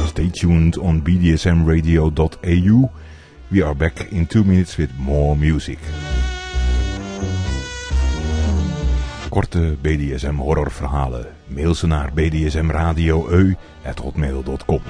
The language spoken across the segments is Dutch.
Stay tuned on bdsmradio.eu. We are back in 2 minutes with more music. Korte BDSM horrorverhalen. Mail ze naar bdsmradio@hotmail.com.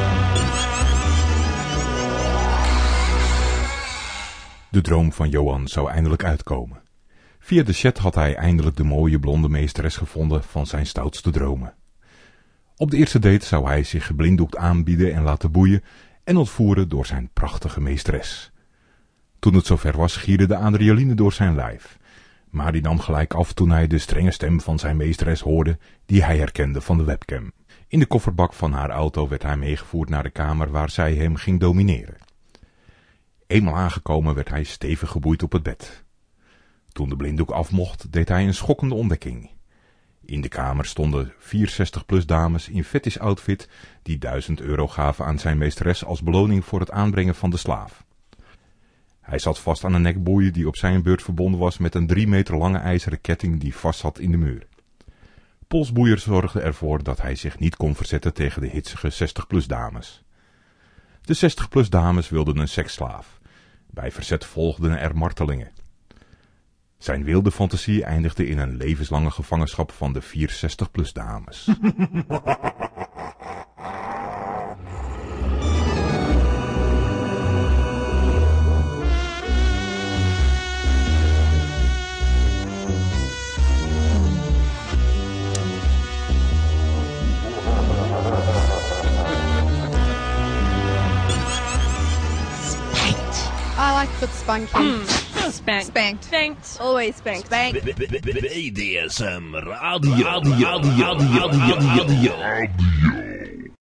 De droom van Johan zou eindelijk uitkomen. Via de chat had hij eindelijk de mooie blonde meesteres gevonden van zijn stoutste dromen. Op de eerste date zou hij zich geblinddoekt aanbieden en laten boeien en ontvoeren door zijn prachtige meesteres. Toen het zover was, gierde de adrenaline door zijn lijf. Maar die nam gelijk af toen hij de strenge stem van zijn meesteres hoorde, die hij herkende van de webcam. In de kofferbak van haar auto werd hij meegevoerd naar de kamer waar zij hem ging domineren. Eenmaal aangekomen werd hij stevig geboeid op het bed. Toen de blinddoek af mocht, deed hij een schokkende ontdekking. In de kamer stonden 4 60-plus dames in fetish outfit die €1000 gaven aan zijn meesteres als beloning voor het aanbrengen van de slaaf. Hij zat vast aan een nekboei die op zijn beurt verbonden was met een 3 meter lange ijzeren ketting die vast zat in de muur. Polsboeier zorgde ervoor dat hij zich niet kon verzetten tegen de hitsige 60-plus dames. De 60-plus dames wilden een seksslaaf. Bij verzet volgden er martelingen. Zijn wilde fantasie eindigde in een levenslange gevangenschap van de 4 60-plus dames. I like the spanking. Spanked. Spanked. Spanked. Always spanked. BDSM Radio.